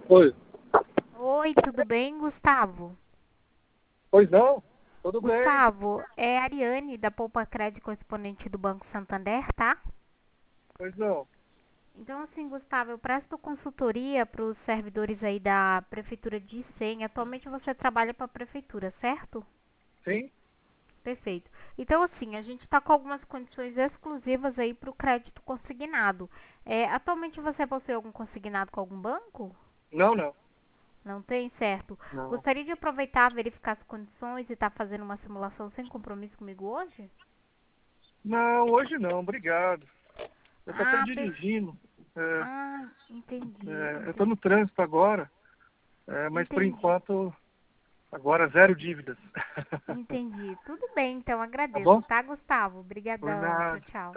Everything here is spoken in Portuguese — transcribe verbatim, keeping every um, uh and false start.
Oi. Oi, tudo bem, Gustavo? Pois não? Tudo bem? Gustavo, é a Ariane da Poupa Crédito correspondente do Banco Santander, tá? Pois não. Então, assim, Gustavo, eu presto consultoria para os servidores aí da Prefeitura de Icém. Atualmente você trabalha para a Prefeitura, certo? Sim? Perfeito. Então, assim, a gente está com algumas condições exclusivas aí para o crédito consignado. É, atualmente você possui algum consignado com algum banco? Não, não. Não tem, certo? Não. Gostaria de aproveitar, verificar as condições e estar fazendo uma simulação sem compromisso comigo hoje? Não, hoje não, obrigado. Eu tô até Ah, per... dirigindo. É, ah, entendi, é, eu tô entendi, no trânsito agora, é, mas por entendi, enquanto, agora zero dívidas. entendi. Tudo bem, então Tá agradeço, bom? tá, Gustavo? Por Obrigadão, tchau, nada. tchau.